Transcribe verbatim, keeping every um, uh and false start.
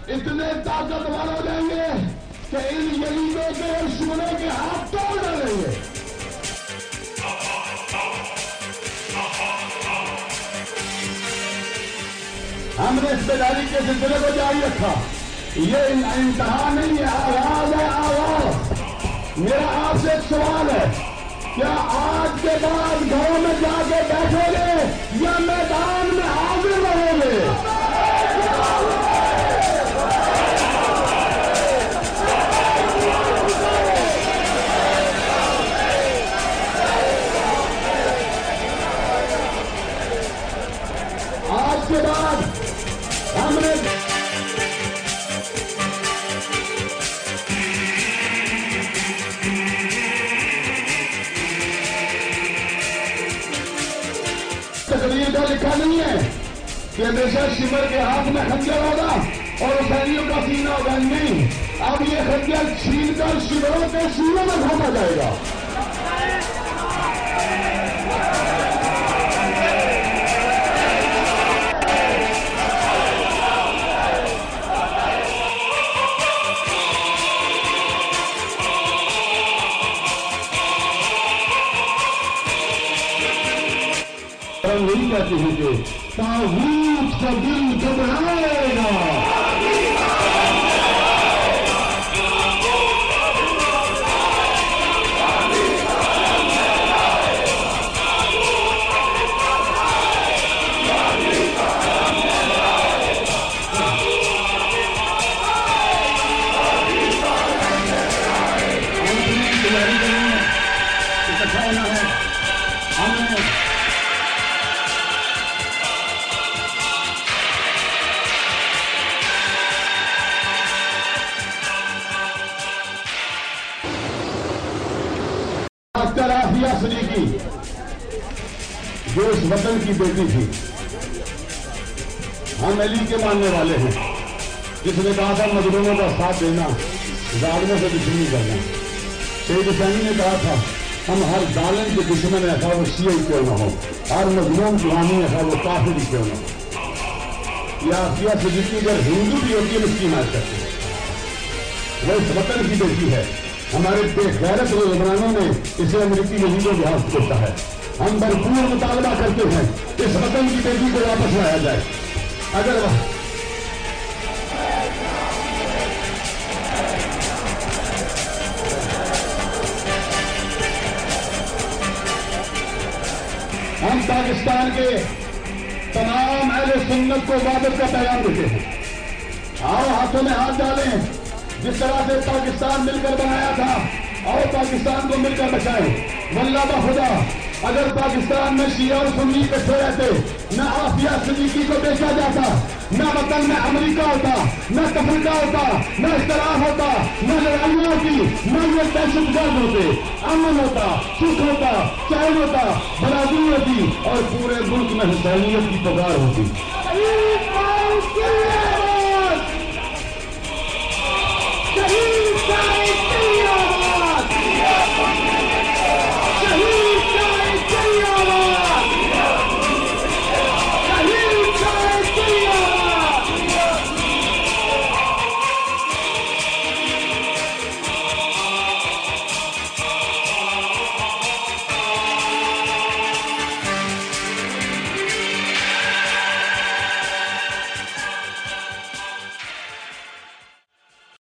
इतने ताकतवर हो जाएंगे कि इन यजीदों के और दुश्मनों के हाथ तोड़ डालेंगे। हमने इस बेदारी के सिलसिले को जारी रखा। ये इंतहा नहीं है, आवाज है, आवाज। मेरा आपसे एक सवाल है, क्या आज के बाद घरों में जाके बैठोगे या मैदान में हाजिर रहोगे? आज के बाद हमने तकरीर का लिखा नहीं है कि हमेशा शिमर के हाथ में खंजर होगा और हुसैनियों का सीना होगा। नहीं, अब ये खंजर छीनकर शिमरों के सीनों में घोंपा जाएगा। नहीं कहते हैं कि तागूत का दिल घबराएगा। इकट्ठा होना है। हमने आफिया सदीकी जो इस वतन की बेटी थी, हम अली के मानने वाले हैं, जिसने कहा था मजलूमों का साथ देना, जालिमों से दुश्मनी करना। शहीद हुसैन ने कहा था हम हर जालिम के दुश्मन ऐसा वो शिया क्यों न हो, हर मजलूम जवानी ऐसा वो काफिर क्यों न हो। यह आफिया सदीकी अगर हिंदू भी होती है उसकी हिमायत करती है। वो इस वतन की बेटी है। हमारे बेगैरत हुक्मरानों ने इसे अमेरिकी यजीदों के हाथ देता है। हम भरपूर मुतालबा करते हैं इस वतन की बेटी को वापस लाया जाए। अगर वह हम पाकिस्तान के तमाम अहले सुन्नत को वापस का पैगाम देते हैं, आओ हाथों में हाथ डालें। जिस तरह से पाकिस्तान मिलकर बनाया था, और पाकिस्तान को मिलकर बचाएं। वल्लाह खुदा, अगर पाकिस्तान में शिया और सुन्नी इकट्ठे रहते, न आफिया सदीकी को बेचा जाता, न वतन में अमेरिका होता, न तफरीका होता, न इख्तिलाफ होता, न लड़ाइयां होती, न ये दहशतगर्द होते, अमन होता, सुख होता, चैन होता, बराबरी होती और पूरे मुल्क में हुसैनियत की पुकार होती।